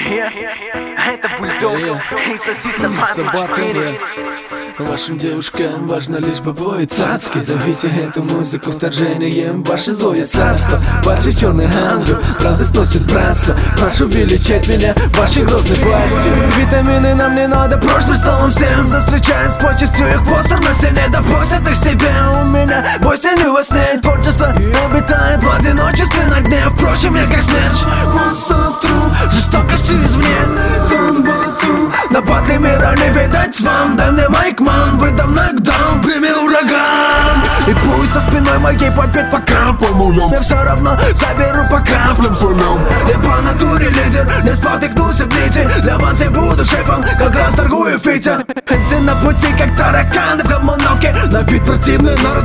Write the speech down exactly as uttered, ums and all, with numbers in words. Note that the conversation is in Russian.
Это бульдог, эй, соси сама четыре. Вашим девушкам важно лишь бабой и цацки. Зовите эту музыку вторжением ваше злое царство. Ваши черный ангел фразы сносит братство. Прошу величать меня вашей грозной властью. Витамины нам не надо, прочь престолом всем. Застречаем с почестью их постер на стене. Да пустят их себе у меня, бойся не во сне. Творчество и обитает в одиночестве на дне. Впрочем, я как смерч, monster of true, жестокостью извне. Ханбату, на батле мира не видать вам. Дай мне майк, выдам нокдаун, прими ураган. И пусть со спиной моей попить по каплям нулем. Я все равно заберу по каплям солем. Я по натуре лидер, не спотыкнусь об нити. Для вас я буду шефом, как раз торгую фитя. Энцы на пути, как тараканы в гомоноке. На вид противный, но